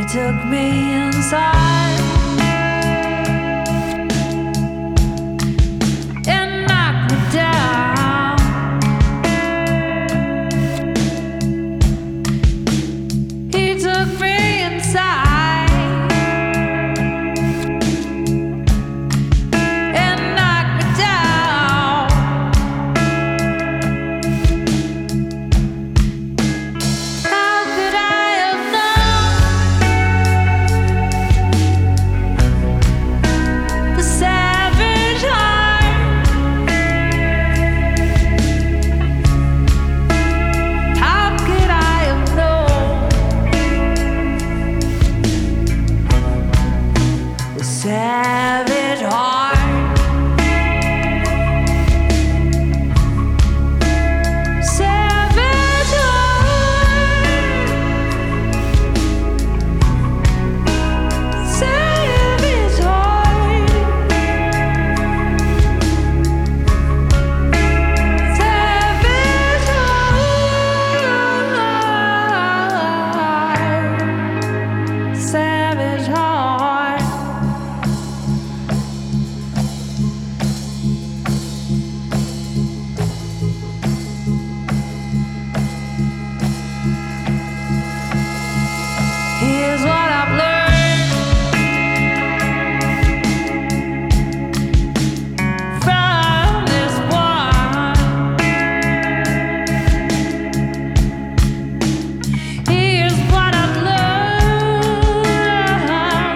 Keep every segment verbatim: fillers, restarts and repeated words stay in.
took me inside and knocked me down. He took me inside and knocked me down. How could I have known the savage heart? How could I have known the savage heart? Savage heart. Savage heart. Savage heart. Savage heart. Here's what I've learned from this one. Here's what I've learned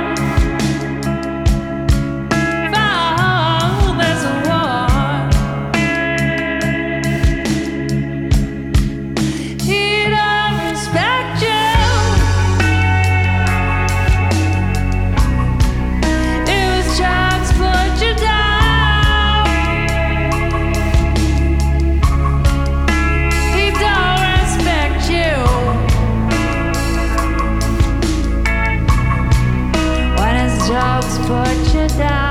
from this one. He don't respect you. It was drugs put you down. He don't respect you when his drugs put you down.